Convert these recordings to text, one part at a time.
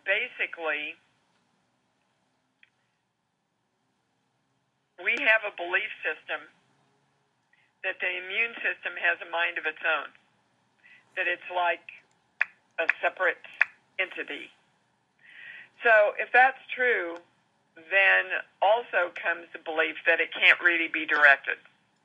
basically, we have a belief system that the immune system has a mind of its own, that it's like a separate entity. So if that's true, then also comes the belief that it can't really be directed.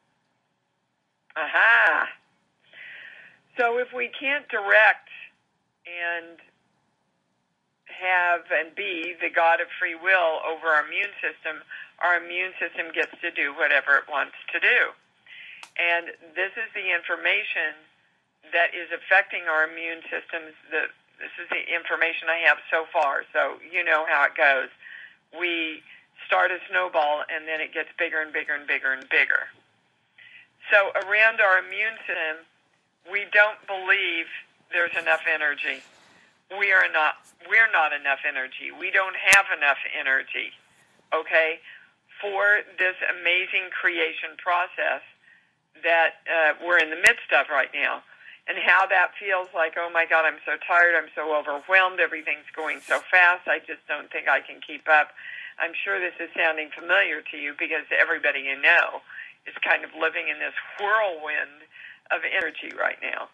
Aha! So if we can't direct and have and be the God of free will over our immune system gets to do whatever it wants to do. And this is the information that is affecting our immune systems. This is the information I have so far, so you know how it goes. We start a snowball, and then it gets bigger and bigger and bigger and bigger. So around our immune system, we don't believe there's enough energy. We're not enough energy. We don't have enough energy, okay, for this amazing creation process that we're in the midst of right now. And how that feels like, oh my God, I'm so tired, I'm so overwhelmed, everything's going so fast, I just don't think I can keep up. I'm sure this is sounding familiar to you because everybody you know is kind of living in this whirlwind of energy right now.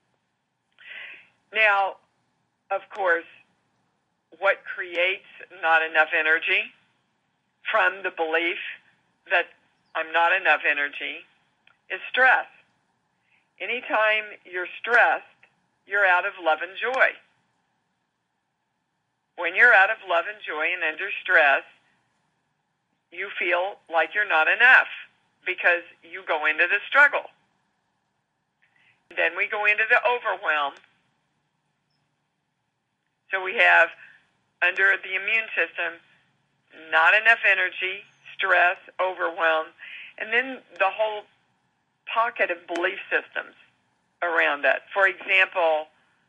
Now, of course, what creates not enough energy from the belief that I'm not enough energy is stress. Anytime you're stressed, you're out of love and joy. When you're out of love and joy and under stress, you feel like you're not enough because you go into the struggle. Then we go into the overwhelm. So we have, under the immune system, not enough energy, stress, overwhelm, and then the whole pocket of belief systems around that. For example,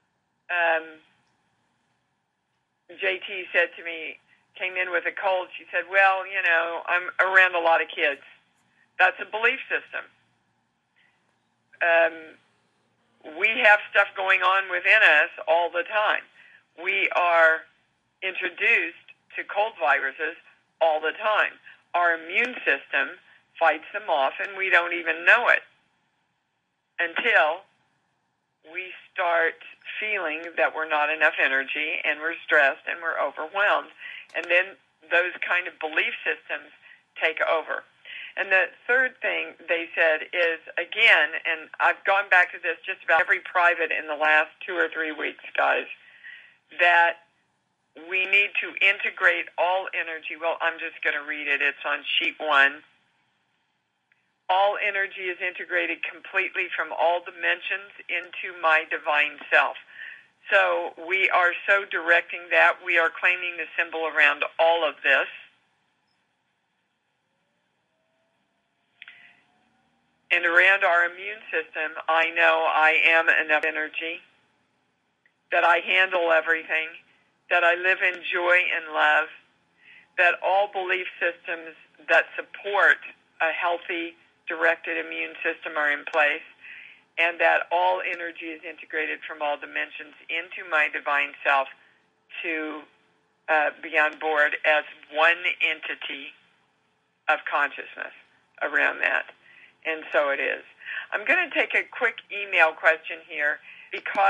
JT said to me, came in with a cold, she said, well, you know, I'm around a lot of kids. That's a belief system. We have stuff going on within us all the time. We are introduced to cold viruses all the time. Our immune system fights them off, and we don't even know it until we start feeling that we're not enough energy and we're stressed and we're overwhelmed. And then those kind of belief systems take over. And the third thing they said is, again, and I've gone back to this just about every private in the last 2 or 3 weeks, guys, that we need to integrate all energy. Well, I'm just going to read it. It's on sheet 1. All energy is integrated completely from all dimensions into my divine self. So we are so directing that. We are claiming the symbol around all of this. And around our immune system, I know I am enough energy, that I handle everything, that I live in joy and love, that all belief systems that support a healthy, directed immune system are in place, and that all energy is integrated from all dimensions into my divine self to be on board as one entity of consciousness around that. And so it is. I'm going to take a quick email question here because